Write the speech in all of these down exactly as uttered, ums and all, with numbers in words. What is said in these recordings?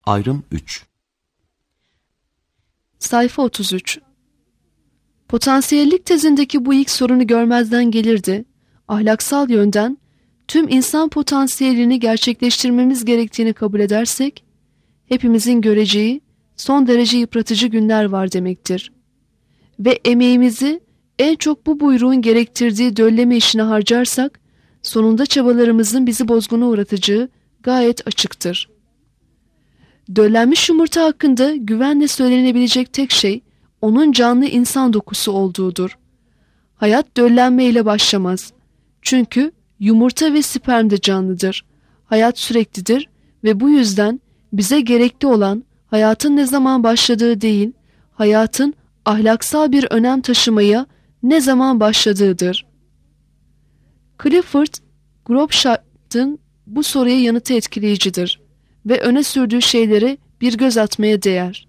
Ayrım üç. Sayfa otuz üç. Potansiyellik tezindeki bu ilk sorunu görmezden gelirdi. Ahlaksal yönden tüm insan potansiyelini gerçekleştirmemiz gerektiğini kabul edersek, hepimizin göreceği son derece yıpratıcı günler var demektir. Ve emeğimizi en çok bu buyruğun gerektirdiği dölleme işine harcarsak, sonunda çabalarımızın bizi bozguna uğratacağı gayet açıktır. Döllenmiş yumurta hakkında güvenle söylenebilecek tek şey, onun canlı insan dokusu olduğudur. Hayat döllenme ile başlamaz. Çünkü yumurta ve sperm de canlıdır. Hayat süreklidir ve bu yüzden bize gerekli olan hayatın ne zaman başladığı değil, hayatın ahlaksal bir önem taşımaya ne zaman başladığıdır. Clifford Grobshart'ın bu soruya yanıtı etkileyicidir ve öne sürdüğü şeylere bir göz atmaya değer.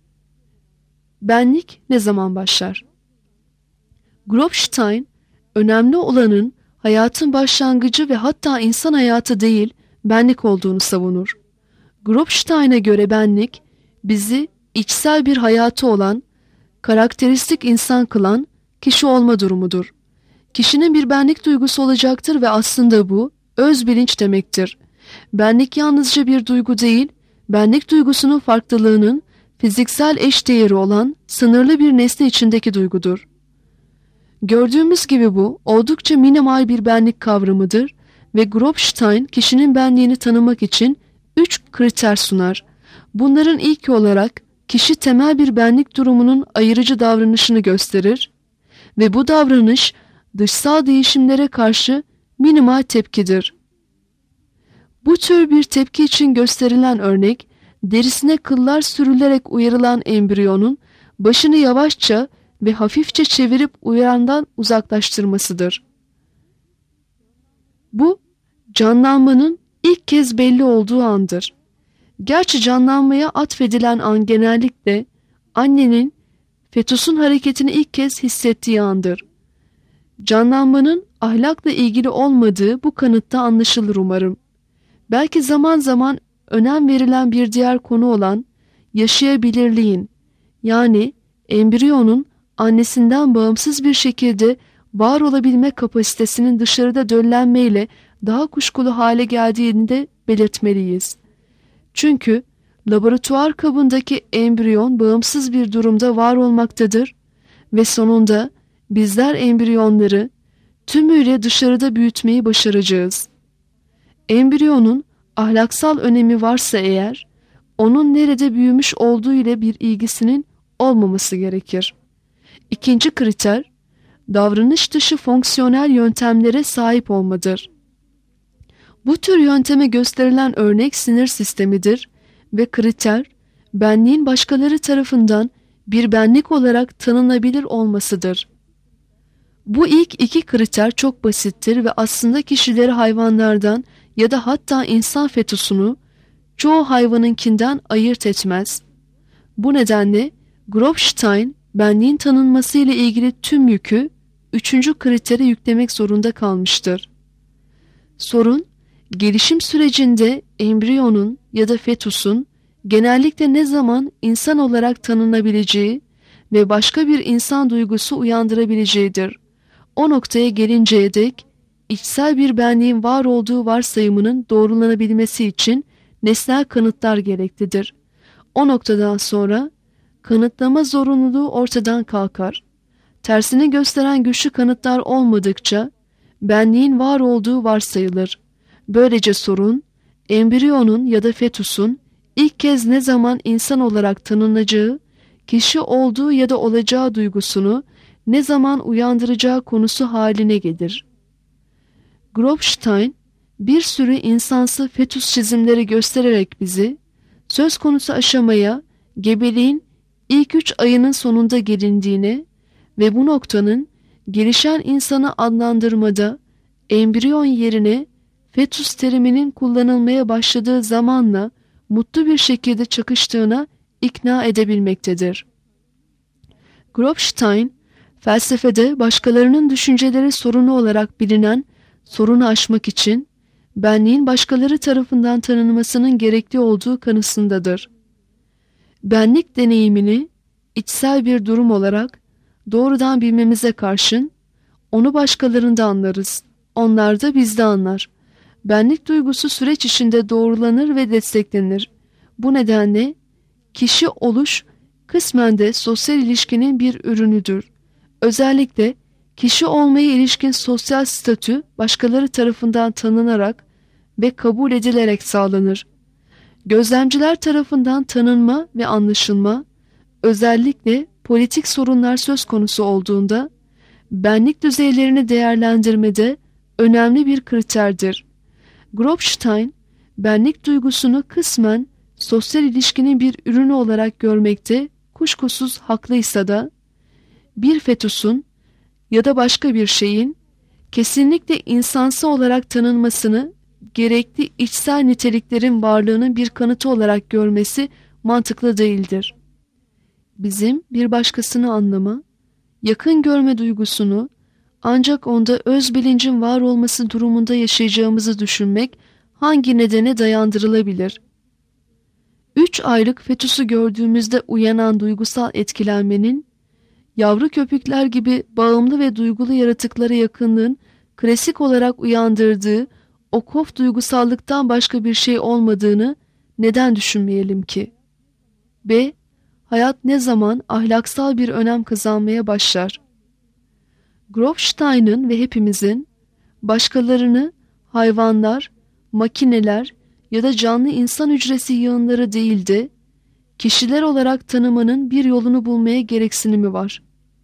Benlik ne zaman başlar? Grobstein, önemli olanın hayatın başlangıcı ve hatta insan hayatı değil, benlik olduğunu savunur. Grobstein'e göre benlik, bizi içsel bir hayatı olan, karakteristik insan kılan kişi olma durumudur. Kişinin bir benlik duygusu olacaktır ve aslında bu, öz bilinç demektir. Benlik yalnızca bir duygu değil, benlik duygusunun farklılığının fiziksel eşdeğeri olan sınırlı bir nesne içindeki duygudur. Gördüğümüz gibi bu oldukça minimal bir benlik kavramıdır ve Grobstein kişinin benliğini tanımak için üç kriter sunar. Bunların ilki olarak kişi temel bir benlik durumunun ayırıcı davranışını gösterir ve bu davranış dışsal değişimlere karşı minimal tepkidir. Bu tür bir tepki için gösterilen örnek, derisine kıllar sürülerek uyarılan embriyonun başını yavaşça ve hafifçe çevirip uyarandan uzaklaştırmasıdır. Bu, canlanmanın ilk kez belli olduğu andır. Gerçi canlanmaya atfedilen an genellikle annenin fetusun hareketini ilk kez hissettiği andır. Canlanmanın ahlakla ilgili olmadığı bu kanıtta anlaşılır umarım. Belki zaman zaman önem verilen bir diğer konu olan yaşayabilirliğin, yani embriyonun annesinden bağımsız bir şekilde var olabilme kapasitesinin dışarıda döllenmeyle daha kuşkulu hale geldiğini de belirtmeliyiz. Çünkü laboratuvar kabındaki embriyon bağımsız bir durumda var olmaktadır ve sonunda bizler embriyonları tümüyle dışarıda büyütmeyi başaracağız. Embriyonun ahlaksal önemi varsa eğer, onun nerede büyümüş olduğu ile bir ilgisinin olmaması gerekir. İkinci kriter, davranış dışı fonksiyonel yöntemlere sahip olmadır. Bu tür yönteme gösterilen örnek sinir sistemidir ve kriter, benliğin başkaları tarafından bir benlik olarak tanınabilir olmasıdır. Bu ilk iki kriter çok basittir ve aslında kişileri hayvanlardan ya da hatta insan fetusunu çoğu hayvanınkinden ayırt etmez. Bu nedenle Grobstein, benliğin tanınması ile ilgili tüm yükü üçüncü kritere yüklemek zorunda kalmıştır. Sorun, gelişim sürecinde embriyonun ya da fetusun genellikle ne zaman insan olarak tanınabileceği ve başka bir insan duygusu uyandırabileceğidir. O noktaya gelinceye dek içsel bir benliğin var olduğu varsayımının doğrulanabilmesi için nesnel kanıtlar gereklidir. O noktadan sonra kanıtlama zorunluluğu ortadan kalkar. Tersini gösteren güçlü kanıtlar olmadıkça benliğin var olduğu varsayılır. Böylece sorun, embriyonun ya da fetusun ilk kez ne zaman insan olarak tanınacağı, kişi olduğu ya da olacağı duygusunu ne zaman uyandıracağı konusu haline gelir. Grobstein, bir sürü insansı fetüs çizimleri göstererek bizi, söz konusu aşamaya gebeliğin ilk üç ayının sonunda gelindiğine ve bu noktanın gelişen insanı adlandırmada embriyon yerine fetüs teriminin kullanılmaya başladığı zamanla mutlu bir şekilde çakıştığına ikna edebilmektedir. Grobstein, felsefede başkalarının düşünceleri sorunu olarak bilinen sorunu aşmak için benliğin başkaları tarafından tanınmasının gerekli olduğu kanısındadır. Benlik deneyimini içsel bir durum olarak doğrudan bilmemize karşın onu başkalarında anlarız. Onlar da bizde anlar. Benlik duygusu süreç içinde doğrulanır ve desteklenir. Bu nedenle kişi oluş kısmen de sosyal ilişkinin bir ürünüdür. Özellikle kişi olmaya ilişkin sosyal statü başkaları tarafından tanınarak ve kabul edilerek sağlanır. Gözlemciler tarafından tanınma ve anlaşılma, özellikle politik sorunlar söz konusu olduğunda, benlik düzeylerini değerlendirmede önemli bir kriterdir. Grobstein, benlik duygusunu kısmen sosyal ilişkinin bir ürünü olarak görmekte kuşkusuz haklıysa da, bir fetüsün ya da başka bir şeyin kesinlikle insansı olarak tanınmasını gerekli içsel niteliklerin varlığının bir kanıtı olarak görmesi mantıklı değildir. Bizim bir başkasını anlama, yakın görme duygusunu ancak onda öz bilincin var olması durumunda yaşayacağımızı düşünmek hangi nedene dayandırılabilir? Üç aylık fetüsü gördüğümüzde uyanan duygusal etkilenmenin, yavru köpükler gibi bağımlı ve duygulu yaratıklara yakınlığın klasik olarak uyandırdığı o kof duygusallıktan başka bir şey olmadığını neden düşünmeyelim ki? B. Hayat ne zaman ahlaksal bir önem kazanmaya başlar? Grobstein'ın ve hepimizin başkalarını hayvanlar, makineler ya da canlı insan hücresi yığınları değil de kişiler olarak tanımanın bir yolunu bulmaya gereksinimi var.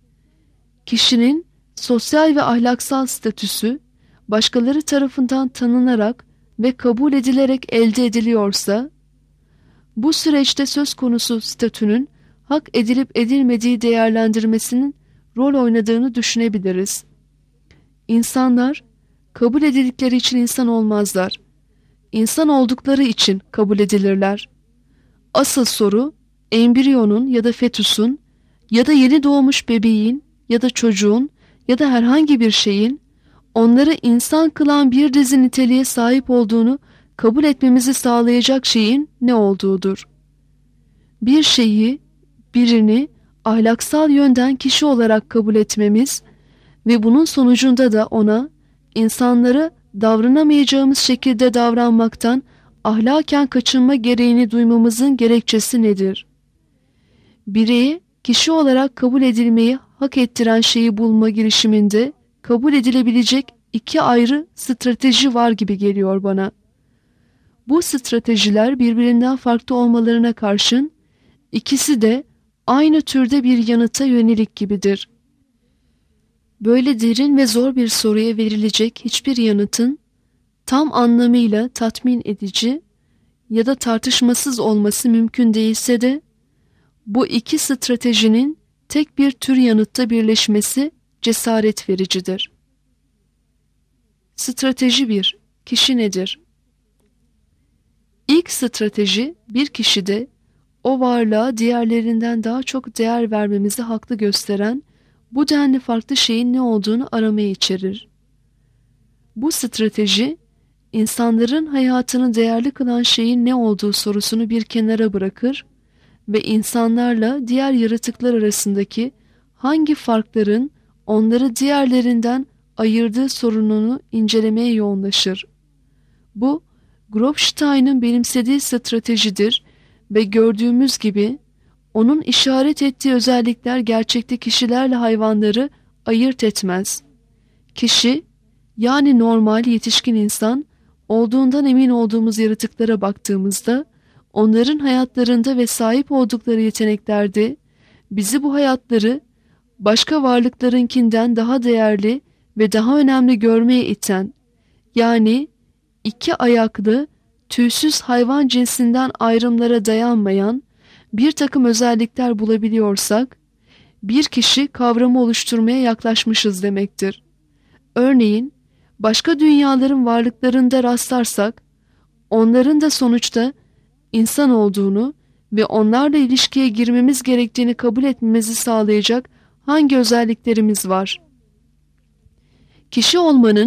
Kişinin sosyal ve ahlaksal statüsü başkaları tarafından tanınarak ve kabul edilerek elde ediliyorsa, bu süreçte söz konusu statünün hak edilip edilmediği değerlendirmesinin rol oynadığını düşünebiliriz. İnsanlar kabul edildikleri için insan olmazlar. İnsan oldukları için kabul edilirler. Asıl soru embriyonun ya da fetüsün ya da yeni doğmuş bebeğin ya da çocuğun ya da herhangi bir şeyin onları insan kılan bir dizi niteliğe sahip olduğunu kabul etmemizi sağlayacak şeyin ne olduğudur. Bir şeyi, birini ahlaksal yönden kişi olarak kabul etmemiz ve bunun sonucunda da ona, insanlara davranamayacağımız şekilde davranmaktan ahlaken kaçınma gereğini duymamızın gerekçesi nedir? Bireyi kişi olarak kabul edilmeyi hak ettiren şeyi bulma girişiminde kabul edilebilecek iki ayrı strateji var gibi geliyor bana. Bu stratejiler birbirinden farklı olmalarına karşın ikisi de aynı türde bir yanıta yönelik gibidir. Böyle derin ve zor bir soruya verilecek hiçbir yanıtın tam anlamıyla tatmin edici ya da tartışmasız olması mümkün değilse de bu iki stratejinin tek bir tür yanıtta birleşmesi cesaret vericidir. Strateji bir. Kişi nedir? İlk strateji bir kişide o varlığa diğerlerinden daha çok değer vermemizi haklı gösteren bu denli farklı şeyin ne olduğunu aramayı içerir. Bu strateji, insanların hayatını değerli kılan şeyin ne olduğu sorusunu bir kenara bırakır ve insanlarla diğer yaratıklar arasındaki hangi farkların onları diğerlerinden ayırdığı sorununu incelemeye yoğunlaşır. Bu, Grobstein'ın benimsediği stratejidir ve gördüğümüz gibi onun işaret ettiği özellikler gerçekte kişilerle hayvanları ayırt etmez. Kişi, yani normal yetişkin insan, olduğundan emin olduğumuz yaratıklara baktığımızda, onların hayatlarında ve sahip oldukları yeteneklerde bizi bu hayatları başka varlıklarınkinden daha değerli ve daha önemli görmeye iten, yani iki ayaklı, tüysüz hayvan cinsinden ayrımlara dayanmayan bir takım özellikler bulabiliyorsak, bir kişi kavramı oluşturmaya yaklaşmışız demektir. Örneğin, başka dünyaların varlıklarında rastlarsak, onların da sonuçta insan olduğunu ve onlarla ilişkiye girmemiz gerektiğini kabul etmemizi sağlayacak hangi özelliklerimiz var? Kişi olmanın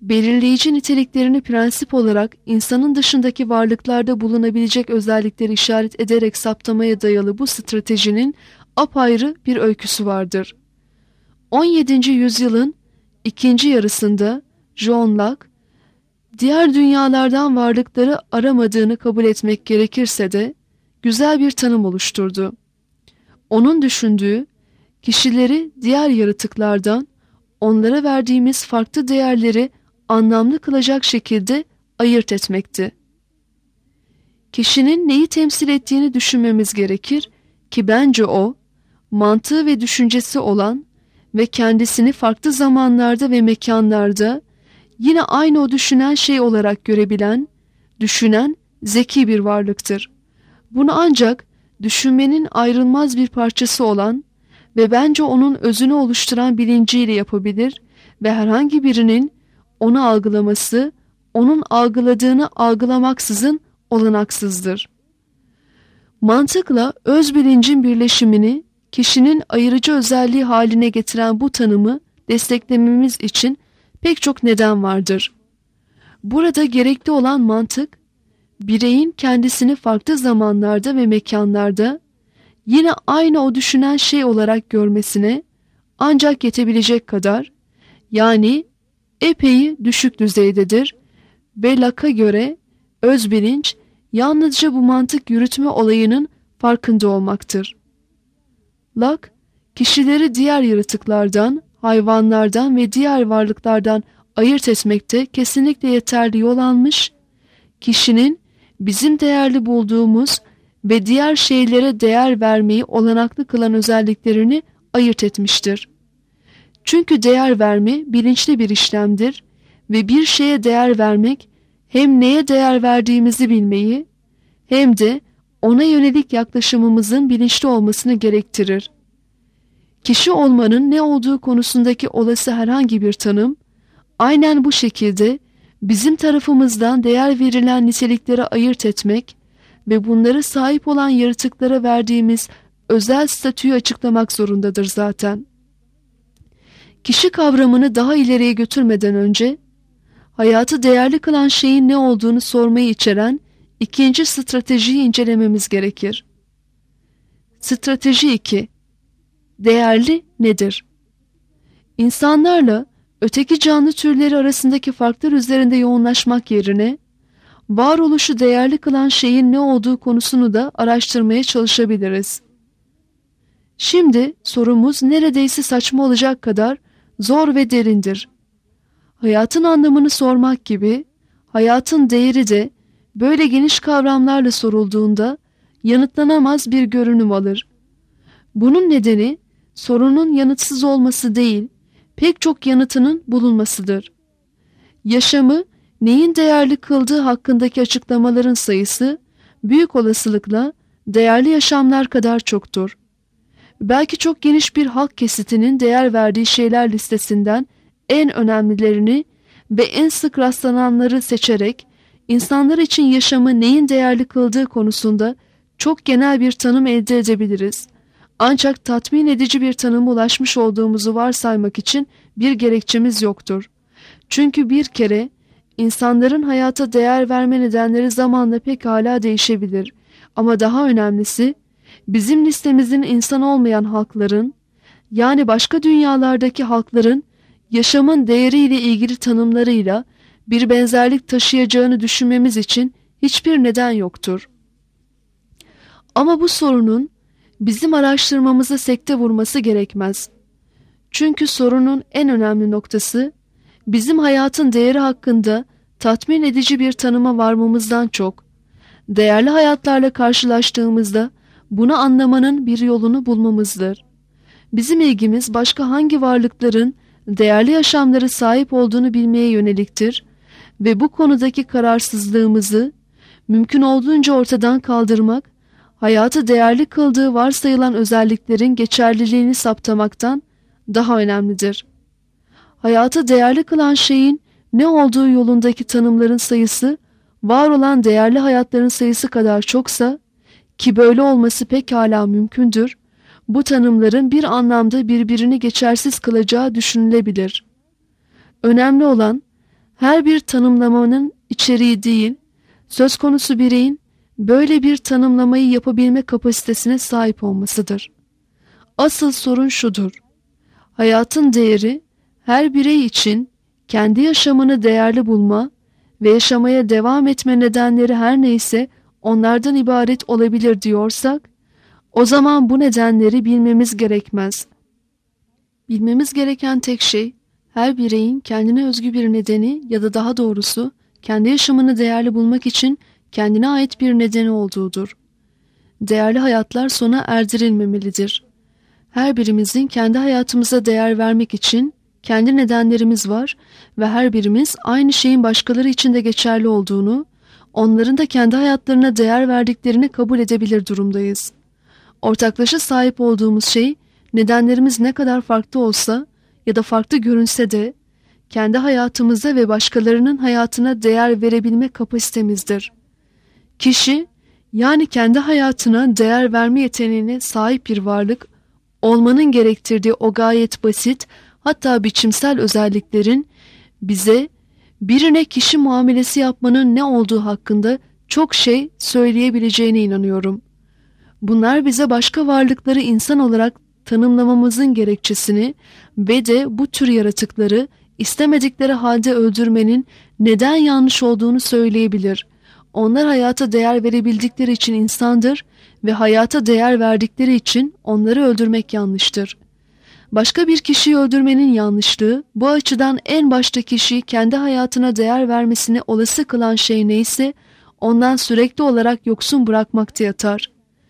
belirleyici niteliklerini prensip olarak insanın dışındaki varlıklarda bulunabilecek özellikleri işaret ederek saptamaya dayalı bu stratejinin apayrı bir öyküsü vardır. on yedinci yüzyılın ikinci yarısında John Locke, diğer dünyalardan varlıkları aramadığını kabul etmek gerekirse de güzel bir tanım oluşturdu. Onun düşündüğü, kişileri diğer yaratıklardan onlara verdiğimiz farklı değerleri anlamlı kılacak şekilde ayırt etmekti. Kişinin neyi temsil ettiğini düşünmemiz gerekir ki bence o, mantığı ve düşüncesi olan ve kendisini farklı zamanlarda ve mekanlarda yine aynı o düşünen şey olarak görebilen, düşünen, zeki bir varlıktır. Bunu ancak düşünmenin ayrılmaz bir parçası olan ve bence onun özünü oluşturan bilinciyle yapabilir ve herhangi birinin onu algılaması, onun algıladığını algılamaksızın olanaksızdır. Mantıkla öz bilincin birleşimini kişinin ayırıcı özelliği haline getiren bu tanımı desteklememiz için pek çok neden vardır. Burada gerekli olan mantık, bireyin kendisini farklı zamanlarda ve mekanlarda yine aynı o düşünen şey olarak görmesine ancak yetebilecek kadar, yani epey düşük düzeydedir ve Locke'a göre öz bilinç yalnızca bu mantık yürütme olayının farkında olmaktır. Locke, kişileri diğer yaratıklardan, hayvanlardan ve diğer varlıklardan ayırt etmekte kesinlikle yeterli yol almış, kişinin bizim değerli bulduğumuz ve diğer şeylere değer vermeyi olanaklı kılan özelliklerini ayırt etmiştir. Çünkü değer verme bilinçli bir işlemdir ve bir şeye değer vermek hem neye değer verdiğimizi bilmeyi hem de ona yönelik yaklaşımımızın bilinçli olmasını gerektirir. Kişi olmanın ne olduğu konusundaki olası herhangi bir tanım, aynen bu şekilde bizim tarafımızdan değer verilen niteliklere ayırt etmek ve bunlara sahip olan yaratıklara verdiğimiz özel statüyü açıklamak zorundadır zaten. Kişi kavramını daha ileriye götürmeden önce, hayatı değerli kılan şeyin ne olduğunu sormayı içeren ikinci stratejiyi incelememiz gerekir. Strateji iki. Değerli nedir? İnsanlarla öteki canlı türleri arasındaki farklar üzerinde yoğunlaşmak yerine, varoluşu değerli kılan şeyin ne olduğu konusunu da araştırmaya çalışabiliriz. Şimdi sorumuz neredeyse saçma olacak kadar zor ve derindir. Hayatın anlamını sormak gibi, hayatın değeri de böyle geniş kavramlarla sorulduğunda yanıtlanamaz bir görünüm alır. Bunun nedeni sorunun yanıtsız olması değil, pek çok yanıtının bulunmasıdır. Yaşamı neyin değerli kıldığı hakkındaki açıklamaların sayısı büyük olasılıkla değerli yaşamlar kadar çoktur. Belki çok geniş bir halk kesitinin değer verdiği şeyler listesinden en önemlilerini ve en sık rastlananları seçerek insanlar için yaşamı neyin değerli kıldığı konusunda çok genel bir tanım elde edebiliriz. Ancak tatmin edici bir tanıma ulaşmış olduğumuzu varsaymak için bir gerekçemiz yoktur. Çünkü bir kere insanların hayata değer verme nedenleri zamanla pekala değişebilir. Ama daha önemlisi, bizim listemizin insan olmayan halkların, yani başka dünyalardaki halkların yaşamın değeriyle ilgili tanımlarıyla bir benzerlik taşıyacağını düşünmemiz için hiçbir neden yoktur. Ama bu sorunun bizim araştırmamıza sekte vurması gerekmez. Çünkü sorunun en önemli noktası, bizim hayatın değeri hakkında tatmin edici bir tanıma varmamızdan çok, değerli hayatlarla karşılaştığımızda bunu anlamanın bir yolunu bulmamızdır. Bizim ilgimiz başka hangi varlıkların değerli yaşamları sahip olduğunu bilmeye yöneliktir ve bu konudaki kararsızlığımızı mümkün olduğunca ortadan kaldırmak, hayatı değerli kıldığı varsayılan özelliklerin geçerliliğini saptamaktan daha önemlidir. Hayatı değerli kılan şeyin ne olduğu yolundaki tanımların sayısı, var olan değerli hayatların sayısı kadar çoksa, ki böyle olması pekala mümkündür, bu tanımların bir anlamda birbirini geçersiz kılacağı düşünülebilir. Önemli olan, Her bir tanımlamanın içeriği değil, söz konusu bireyin böyle bir tanımlamayı yapabilme kapasitesine sahip olmasıdır. Asıl sorun şudur: hayatın değeri her birey için kendi yaşamını değerli bulma ve yaşamaya devam etme nedenleri her neyse onlardan ibaret olabilir diyorsak, o zaman bu nedenleri bilmemiz gerekmez. Bilmemiz gereken tek şey, her bireyin kendine özgü bir nedeni ya da daha doğrusu kendi yaşamını değerli bulmak için kendine ait bir nedeni olduğudur. Değerli hayatlar sona erdirilmemelidir. Her birimizin kendi hayatımıza değer vermek için kendi nedenlerimiz var ve her birimiz aynı şeyin başkaları için de geçerli olduğunu, onların da kendi hayatlarına değer verdiklerini kabul edebilir durumdayız. Ortaklaşa sahip olduğumuz şey, nedenlerimiz ne kadar farklı olsa ya da farklı görünse de, kendi hayatımıza ve başkalarının hayatına değer verebilme kapasitemizdir. Kişi, yani kendi hayatına değer verme yeteneğine sahip bir varlık, olmanın gerektirdiği o gayet basit, hatta biçimsel özelliklerin bize birine kişi muamelesi yapmanın ne olduğu hakkında çok şey söyleyebileceğine inanıyorum. Bunlar bize başka varlıkları insan olarak tanımlamamızın gerekçesini ve de bu tür yaratıkları istemedikleri halde öldürmenin neden yanlış olduğunu söyleyebilir. Onlar hayata değer verebildikleri için insandır ve hayata değer verdikleri için onları öldürmek yanlıştır. Başka bir kişiyi öldürmenin yanlışlığı, bu açıdan en başta kişiyi kendi hayatına değer vermesini olası kılan şey neyse, ondan sürekli olarak yoksun bırakmakta yatar.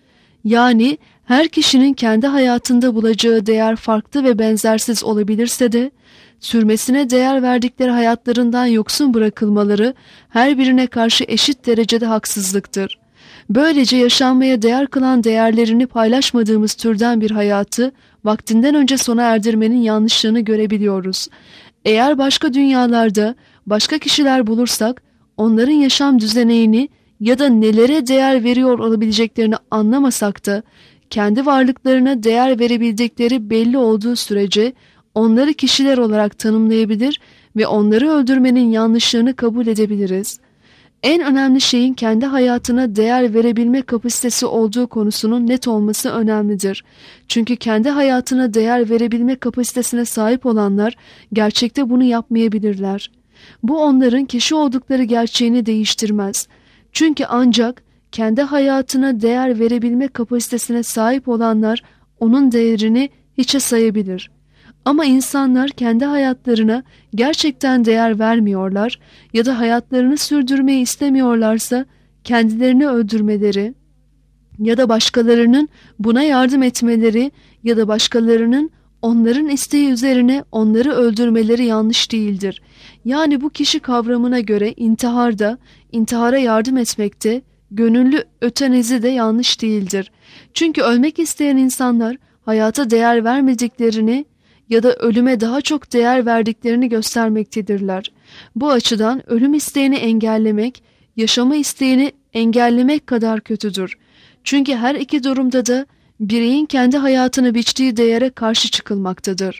Yani her kişinin kendi hayatında bulacağı değer farklı ve benzersiz olabilirse de, sürmesine değer verdikleri hayatlarından yoksun bırakılmaları her birine karşı eşit derecede haksızlıktır. Böylece yaşanmaya değer kılan değerlerini paylaşmadığımız türden bir hayatı vaktinden önce sona erdirmenin yanlışlığını görebiliyoruz. Eğer başka dünyalarda başka kişiler bulursak, onların yaşam düzeneğini ya da nelere değer veriyor olabileceklerini anlamasak da, kendi varlıklarına değer verebildikleri belli olduğu sürece onları kişiler olarak tanımlayabilir ve onları öldürmenin yanlışlığını kabul edebiliriz. En önemli şeyin kendi hayatına değer verebilme kapasitesi olduğu konusunun net olması önemlidir. Çünkü kendi hayatına değer verebilme kapasitesine sahip olanlar gerçekte bunu yapmayabilirler. Bu onların kişi oldukları gerçeğini değiştirmez. Çünkü ancak kendi hayatına değer verebilme kapasitesine sahip olanlar onun değerini hiçe sayabilir. Ama insanlar kendi hayatlarına gerçekten değer vermiyorlar ya da hayatlarını sürdürmeyi istemiyorlarsa kendilerini öldürmeleri ya da başkalarının buna yardım etmeleri ya da başkalarının onların isteği üzerine onları öldürmeleri yanlış değildir. Yani bu kişi kavramına göre intiharda, intihara yardım etmekte, gönüllü ötenezi de yanlış değildir. Çünkü ölmek isteyen insanlar hayata değer vermediklerini ya da ölüme daha çok değer verdiklerini göstermektedirler. Bu açıdan ölüm isteğini engellemek, yaşama isteğini engellemek kadar kötüdür. Çünkü her iki durumda da bireyin kendi hayatını biçtiği değere karşı çıkılmaktadır.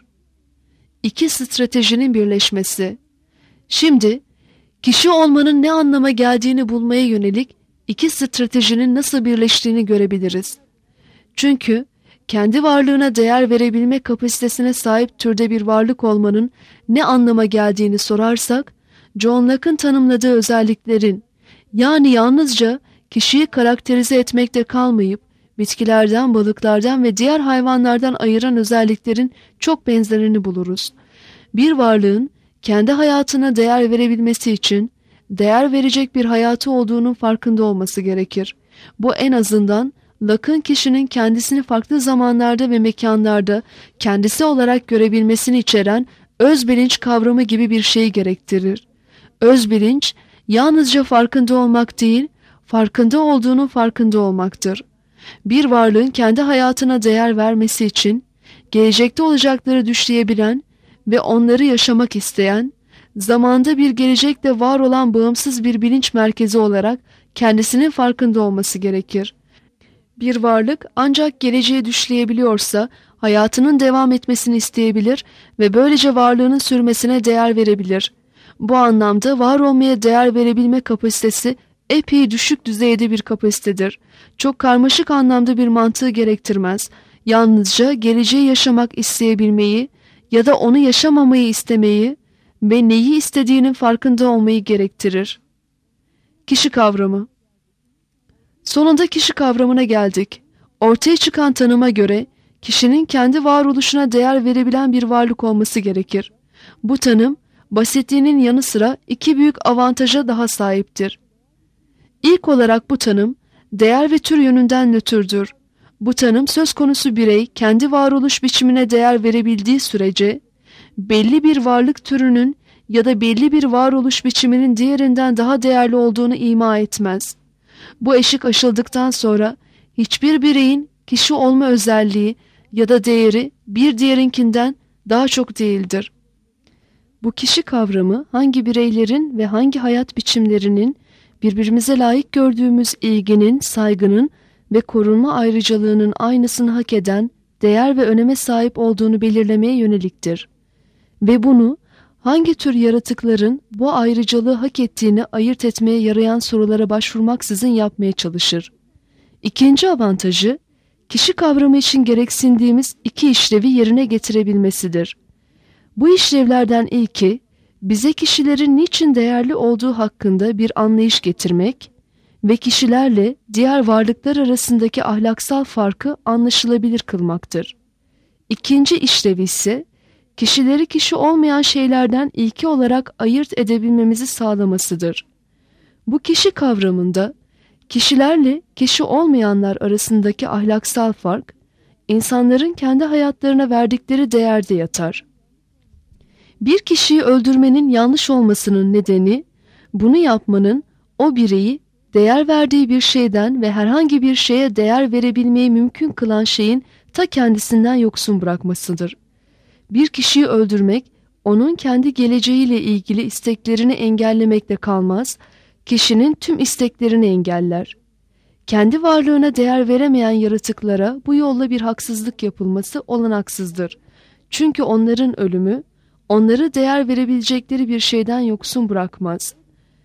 İki stratejinin birleşmesi. Şimdi, kişi olmanın ne anlama geldiğini bulmaya yönelik iki stratejinin nasıl birleştiğini görebiliriz. Çünkü kendi varlığına değer verebilme kapasitesine sahip türde bir varlık olmanın ne anlama geldiğini sorarsak, John Locke'ın tanımladığı özelliklerin, yani yalnızca kişiyi karakterize etmekte kalmayıp, bitkilerden, balıklardan ve diğer hayvanlardan ayıran özelliklerin çok benzerini buluruz. Bir varlığın kendi hayatına değer verebilmesi için, değer verecek bir hayatı olduğunun farkında olması gerekir. Bu en azından Locke'ın kişinin kendisini farklı zamanlarda ve mekanlarda kendisi olarak görebilmesini içeren öz bilinç kavramı gibi bir şey gerektirir. Öz bilinç yalnızca farkında olmak değil, farkında olduğunun farkında olmaktır. Bir varlığın kendi hayatına değer vermesi için gelecekte olacakları düşleyebilen ve onları yaşamak isteyen, zamanda bir gelecekte var olan bağımsız bir bilinç merkezi olarak kendisinin farkında olması gerekir. Bir varlık ancak geleceğe düşleyebiliyorsa hayatının devam etmesini isteyebilir ve böylece varlığının sürmesine değer verebilir. Bu anlamda var olmaya değer verebilme kapasitesi epey düşük düzeyde bir kapasitedir. Çok karmaşık anlamda bir mantığı gerektirmez. Yalnızca geleceği yaşamak isteyebilmeyi ya da onu yaşamamayı istemeyi ve neyi istediğinin farkında olmayı gerektirir. Kişi kavramı. Sonunda kişi kavramına geldik. Ortaya çıkan tanıma göre kişinin kendi varoluşuna değer verebilen bir varlık olması gerekir. Bu tanım basitliğinin yanı sıra iki büyük avantaja daha sahiptir. İlk olarak bu tanım değer ve tür yönünden nötrdür. Bu tanım söz konusu birey kendi varoluş biçimine değer verebildiği sürece belli bir varlık türünün ya da belli bir varoluş biçiminin diğerinden daha değerli olduğunu ima etmez. Bu eşik aşıldıktan sonra hiçbir bireyin kişi olma özelliği ya da değeri bir diğerinkinden daha çok değildir. Bu kişi kavramı hangi bireylerin ve hangi hayat biçimlerinin birbirimize layık gördüğümüz ilginin, saygının ve korunma ayrıcalığının aynısını hak eden değer ve öneme sahip olduğunu belirlemeye yöneliktir. Ve bunu hangi tür yaratıkların bu ayrıcalığı hak ettiğini ayırt etmeye yarayan sorulara başvurmaksızın yapmaya çalışır. İkinci avantajı, kişi kavramı için gereksindiğimiz iki işlevi yerine getirebilmesidir. Bu işlevlerden ilki, bize kişilerin niçin değerli olduğu hakkında bir anlayış getirmek ve kişilerle diğer varlıklar arasındaki ahlaksal farkı anlaşılabilir kılmaktır. İkinci işlevi ise, kişileri kişi olmayan şeylerden ilki olarak ayırt edebilmemizi sağlamasıdır. Bu kişi kavramında, kişilerle kişi olmayanlar arasındaki ahlaksal fark, insanların kendi hayatlarına verdikleri değerde yatar. Bir kişiyi öldürmenin yanlış olmasının nedeni, bunu yapmanın o bireyi değer verdiği bir şeyden ve herhangi bir şeye değer verebilmeyi mümkün kılan şeyin ta kendisinden yoksun bırakmasıdır. Bir kişiyi öldürmek, onun kendi geleceğiyle ilgili isteklerini engellemekle kalmaz, kişinin tüm isteklerini engeller. Kendi varlığına değer veremeyen yaratıklara bu yolla bir haksızlık yapılması olanaksızdır. Çünkü onların ölümü, onları değer verebilecekleri bir şeyden yoksun bırakmaz.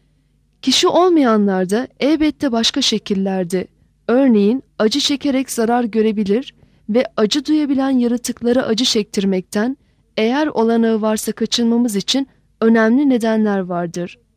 Kişi olmayanlar da elbette başka şekillerde, örneğin acı çekerek zarar görebilir ve acı duyabilen yaratıklara acı çektirmekten, eğer olanağı varsa kaçınmamız için önemli nedenler vardır.